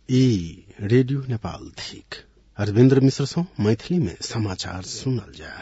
ई रेडियो नेपाल थिक अरविन्द्र मिश्र सौ मैथिली में समाचार सुनल जा।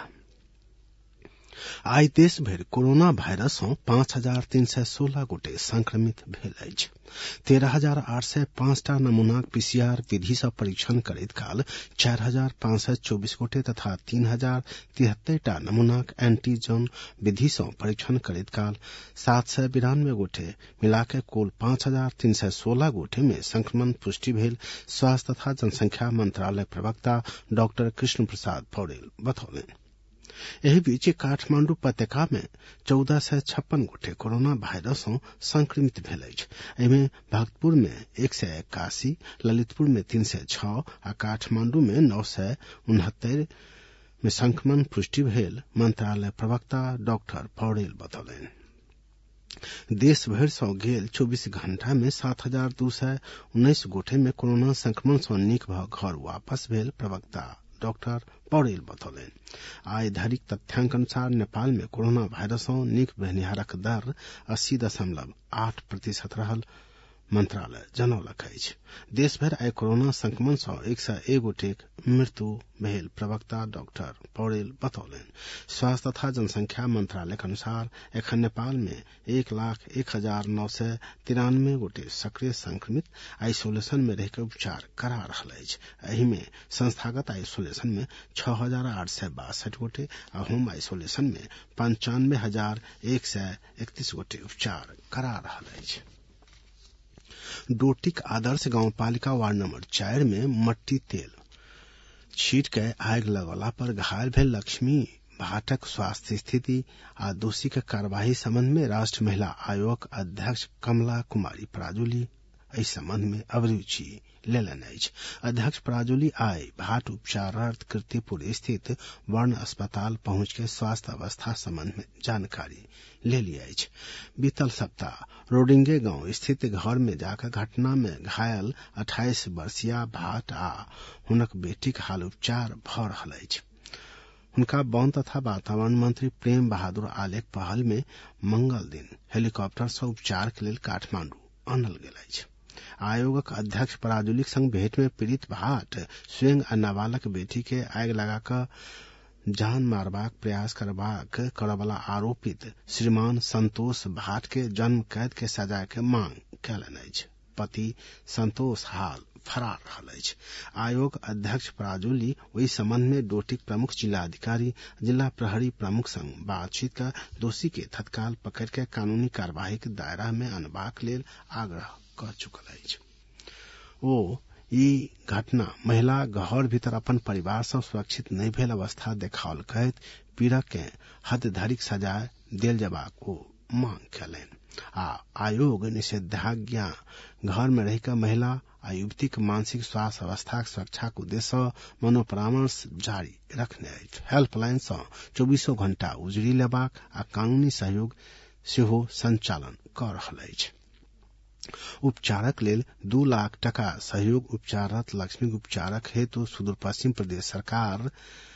आई देशभर कोरोना भाइरस सँ 5316 गोटे संक्रमित भेल अछि। 13805 टा नमूनाक पीसीआर विधि सँ परीक्षण करैत काल 4524 गोटे तथा 3073 टा नमूनाक एंटीजन विधि सँ परीक्षण करैत काल 792 गोटे मिलाके कुल 5316 गोटे में संक्रमण पुष्टि भेल स्वास्थ्य तथा जनसंख्या मंत्रालय प्रवक्ता डॉक्टर कृष्ण प्रसाद पौडेल बतौलनि। एही बीच काठमांडू उपत्यका में 1456 गोटे कोरोना वायरस सँ संक्रमित भेल अछि। एहिमे भक्तपुर में 181, ललितपुर में 306 आ काठमांडू में 969 में संक्रमण पुष्टि भेल मंत्रालय प्रवक्ता डॉक्टर पौडेल बतौलनि। देश भर सँ गेल 24 घंटा में 7219 गोटे में कोरोना संक्रमण सँ नीक भ घर वापस भेल प्रवक्ता डॉक्टर पौडेल बतौलनि। आइ धरिक तथ्यांक अनुसार नेपाल में कोरोना वायरस सँ नीक भेनिहारक दर 80.8% रहल मंत्रालय जनौलक अछि। देशभर आइ कोरोना संक्रमण सँ 101 गोटेक मृत्यु भेल प्रवक्ता डॉक्टर पौडेल बतौलनि। स्वास्थ्य तथा जनसंख्या मंत्रालय के अनुसार एखन नेपाल में 1,01,993 गोटे सक्रिय संक्रमित आइसोलेशन में रहकर उपचार करा रहल अछि। एहि में संस्थागत आइसोलेशन में 6,862 गोटे आ होम आइसोलेशन में 95,131 गोटे उपचार करा रहल अछि। डोटिक आदर्श गांवपालिका वार्ड नंबर 4 में मट्टी तेल छीट के आग लगौला पर घायल भेल लक्ष्मी भाटक स्वास्थ्य स्थिति आ दोषी के कार्यवाही संबंध में राष्ट्र महिला आयोग अध्यक्ष कमला कुमारी पराजुली एहि संबंध में अभिरुचि लेलनि अछि। अध्यक्ष पराजुली आई भाट उपचारार्थ कीर्तिपुर स्थित वर्ण अस्पताल पहुंच के स्वास्थ्य अवस्था संबंध में जानकारी लेली अछि। बीतल सप्ताह रोडिंगे गांव स्थित घर में जाकर घटना में घायल 28 वर्षीय भाट आ हुनक बेटीक हाल उपचार भ रहल अछि। हुनका वन तथा वातावरण मंत्री प्रेम बहादुर आलेक पहल में मंगल दिन हेलीकॉप्टर सँ उपचार के लेल काठमांडू आनल गेल अछि। आयोगक अध्यक्ष पराजुलीक संग भेंट में पीड़ित भाट स्वयं आ नाबालक बेटी के आगि लगाकर जान मारबाक प्रयास करबला आरोपित श्रीमान संतोष भाट के जन्म कैद के सजा के मांग कयलनि अछि। पति संतोष हाल फरार रहल अछि। आयोग अध्यक्ष पराजुली ओहि संबंध में डोटिक प्रमुख जिलाधिकारी जिला प्रहरी प्रमुख संग बातचीत कर दोषी के तत्काल पकड़ के कानूनी कार्यवाही के दायरा में अनबाक लेल आग्रह क चुकल अछि। ओ ई घटना महिला घर भीतर अपन परिवार सँ सुरक्षित नहि भेल अवस्था देखाओल कहैत पीड़क के हद धरिक सजा देल जयबाक ओ मांग कयलनि आ आयोग निषेधाज्ञा घर में रहिकर महिला आ युवती के मानसिक स्वास्थ्य अवस्था के सुरक्षा के उद्देश्य सँ मनोपरामर्श जारी रखने अछि। हेल्पलाइन सँ 24 घंटा उजरी लेबाक आ कानूनी सहयोग सेहो संचालन क रहल अछि। उपचारक लेल 2 लाख टका सहयोग उपचाररत लक्ष्मी उपचारक हेतु सुदूर पश्चिम प्रदेश सरकार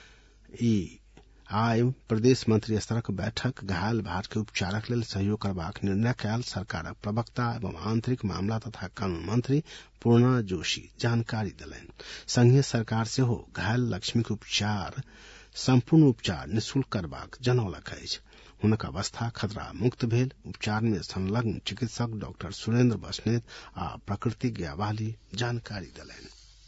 आइ प्रदेश मंत्री स्तरक बैठक घायल भाट के उपचारक लेल सहयोग करबाक निर्णय कयल सरकारक प्रवक्ता एवं आंतरिक मामला तथा कानून मंत्री पूर्णा जोशी जानकारी देलनि। संघीय सरकार सेहो घायल लक्ष्मी के संपूर्ण उपचार निःशुल्क करबाक जनौलक अछि। हुनक अवस्था खतरा मुक्त भेल उपचार में संलग्न चिकित्सक डॉक्टर सुरेंद्र बस्नेत आ प्रकृतिज्ञ वाली जानकारी देलनि।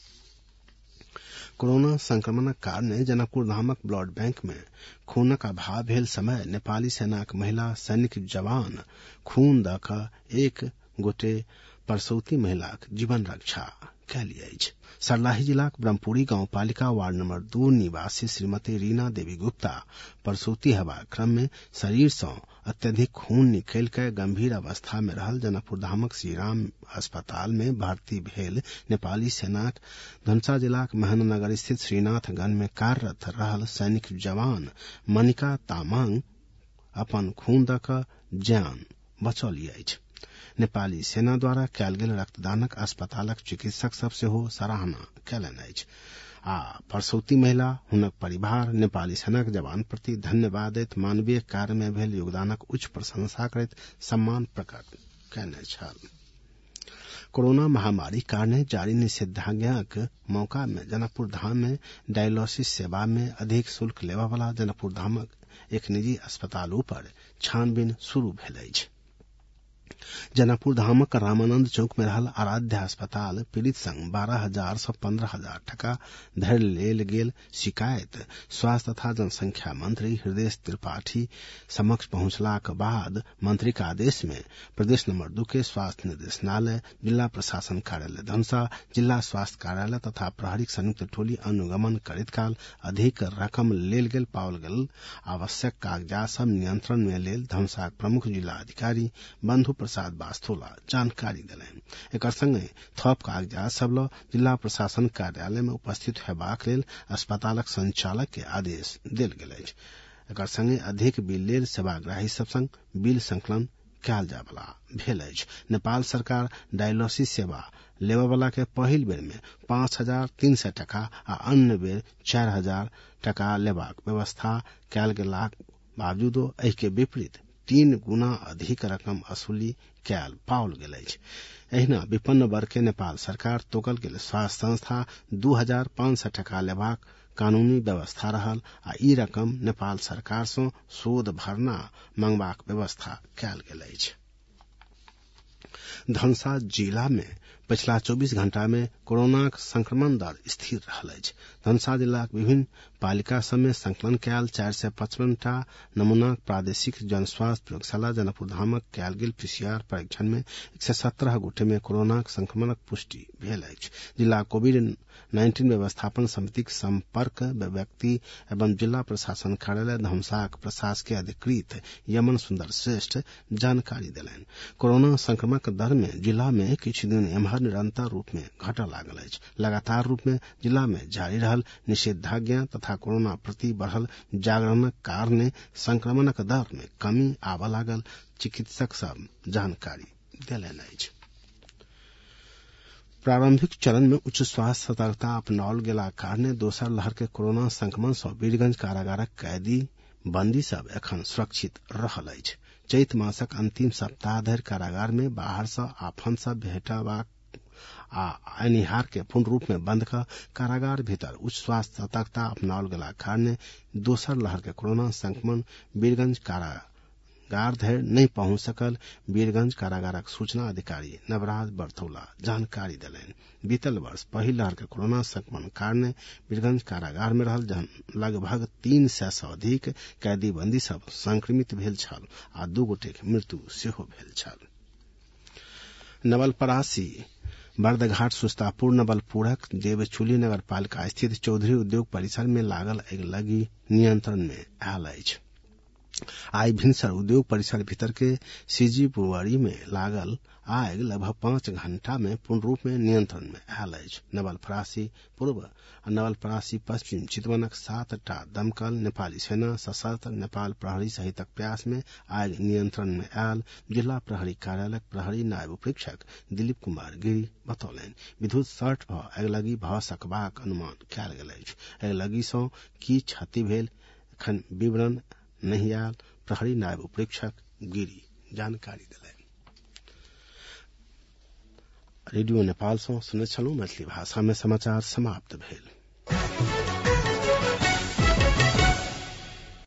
कोरोना संक्रमणक कारणे जनकपुर धामक ब्लड बैंक में खूनक अभाव भेल समय नेपाली सेनाक महिला सैनिक जवान खून द क एक गोटे परसौती महिलाक जीवन रक्षा कयली अछि। सर्लाही जिलाक ब्रह्मपुरी गांवपालिका वार्ड नंबर 2 निवासी श्रीमती रीना देवी गुप्ता परसौती हेबाक क्रम में शरीर सँ अत्यधिक खून निकलि के गंभीर अवस्था में रहल जनकपुर धामक श्रीराम अस्पताल में भर्ती भेल नेपाली सेनाक धनुषा जिलाक महेंद्रनगर स्थित श्रीनाथगंज में कार्यरत रहल सैनिक जवान मनिका तामाङ अपन खून द क जान बचौली अछि। नेपाली सेना द्वारा कयल गेल रक्तदानक अस्पतालक चिकित्सक सब सेहो सराहना कयलनि अछि आ परसौती महिला हुनक परिवार नेपाली सेनाक जवान प्रति धन्यवाद दैत मानवीय कार्य में भेल योगदानक उच्च प्रशंसा करैत सम्मान प्रकट कयने छल। कोरोना महामारी कारणे जारी निषेधाज्ञाक मौका में जनकपुर धाम में डायलिसिस सेवा में अधिक शुल्क लेवा वाला जनकपुर धामक एक निजी अस्पताल पर छानबीन शुरू भेल अछि। जनकपुर धामक रामानंद चौक में रहल आराध्या अस्पताल पीड़ित संग 12,000 से 15,000 टका धरि लेल गेल शिकायत स्वास्थ्य तथा जनसंख्या मंत्री हृदय त्रिपाठी समक्ष पहुंचलाक बाद मंत्री के आदेश में प्रदेश नंबर 2 के स्वास्थ्य निर्देशनालय, जिला प्रशासन कार्यालय धनुषा, जिला स्वास्थ्य कार्यालय तथा प्रहरी संयुक्त टोली अनुगमन करैत काल अधिक रकम लेल गेल पाओल गेल। आवश्यक कागजात सब नियंत्रण में लेल धनुषा प्रमुख जिला अधिकारी बंधु प्रसाद वास्तोला जानकारी देलनि। एकर संगे थप कागजात सब ल जिला प्रशासन कार्यालय में उपस्थित हेबाक लेल अस्पतालक संचालक के आदेश देल गेल अछि। एकर संगे अधिक बिल लेल सेवाग्राही सब संग बिल संकलन कयल जाय वाला भेल अछि। नेपाल सरकार डायलिसिस सेवा लेवा वाला के पहिल बेर में 5,300 टका आ अन्य बेर 4,000 टका लेबाक व्यवस्था कयल गेलाक बावजूदो एहि के विपरीत 3 गुना अधिक रकम वसूली कयल पाओल गेल अछि। एहिना विपन्न वर्ग के नेपाल सरकार तोकल गेल स्वास्थ्य संस्था 2,500 टका लेबाक कानूनी व्यवस्था रहल आ ई रकम नेपाल सरकार सँ शोध भरना मंगबाक व्यवस्था कयल गेल अछि। धनुषा जिला में पिछला 24 घंटा में कोरोना संक्रमण दर स्थिर रहल अछि। धनुषा जिलाक विभिन्न पालिका सब में संकलन कयल 455 टा नमूनाक प्रादेशिक जनस्वास्थ्य प्रयोगशाला जनकपुर धामक कयल गेल PCR परीक्षण में 117 गोटे में कोरोना संक्रमणक पुष्टि भेल अछि। जिला कोविड-19 व्यवस्थापन समितिक संपर्क व्यक्ति एवं जिला प्रशासन कार्यालय धनुषाक प्रशासकीय अधिकृत यमन सुंदर श्रेष्ठ जानकारी देलनि। कोरोना संक्रमणक दर में जिला में किछु दिन एम्हर निरंतर रूप में घटऽ लागल अछि। लगातार रूप में जिला में जारी रहल निषेधाज्ञा तथा कोरोना प्रति बढ़ल जागरणक कारणे संक्रमणक दर में कमी आबऽ लागल चिकित्सक सब जानकारी देलनि अछि। प्रारंभिक चरण में उच्च स्वास्थ्य सतर्कता अपनाओल गेला कारणे दोसर लहर के कोरोना संक्रमण सँ वीरगंज कारागारक कैदी बंदी सब एखन सुरक्षित रहल अछि। चैत मासक अंतिम सप्ताह धरि कारागार में बाहर सँ आफत सब भेटबाक आ अनिहार के पूर्ण रूप में बंद क कारागार भीतर उच्च स्वास्थ्य सतर्कता अपनाओल गेला कारणे दोसर लहर के कोरोना संक्रमण वीरगंज कारागार धरि नहीं पहुंच सकल। वीरगंज कारागारक सूचना अधिकारी नवराज बरथौला जानकारी देलनि। बीतल वर्ष पहिल लहर के कोरोना संक्रमण कारणे वीरगंज कारागार में रहल लगभग 300 सँ अधिक कैदी बंदी सब संक्रमित भेल छल आ 2 गोटे के मृत्यु सेहो भेल छल। नवलपरासी बर्दघाट सुस्तापुर नवलपुरक देवचुली नगर पालिका स्थित चौधरी उद्योग परिसर में लागल अगिलगी नियंत्रण में आयल अछि। आइ भिनसर उद्योग परिसर भीतर के सीजी ब्रुअरी में लागल आग लगभग 5 घंटा में पूर्ण रूप में नियंत्रण में आयल अछि। नवलपरासी पूर्व आ नवलपरासी पश्चिम चितवनक 7 टा दमकल, नेपाली सेना, सशस्त्र, नेपाल प्रहरी सहितक प्रयास में आग नियंत्रण में आयल जिला प्रहरी कार्यालय प्रहरी नायब उपरीक्षक दिलीप कुमार गिरी बतौलनि। विद्युत शॉर्ट भ अगिलगी भ सकबाक अनुमान कयल गेल अछि। अगिलगी सँ की क्षति भेल एखन विवरण नहीं आयल, प्रहरी नायब उपरीक्षक गिरी जानकारी देलनि। रेडियो नेपाल सँ सुनैत छलहुँ। मैथिली भाषा में समाचार समाप्त भेल।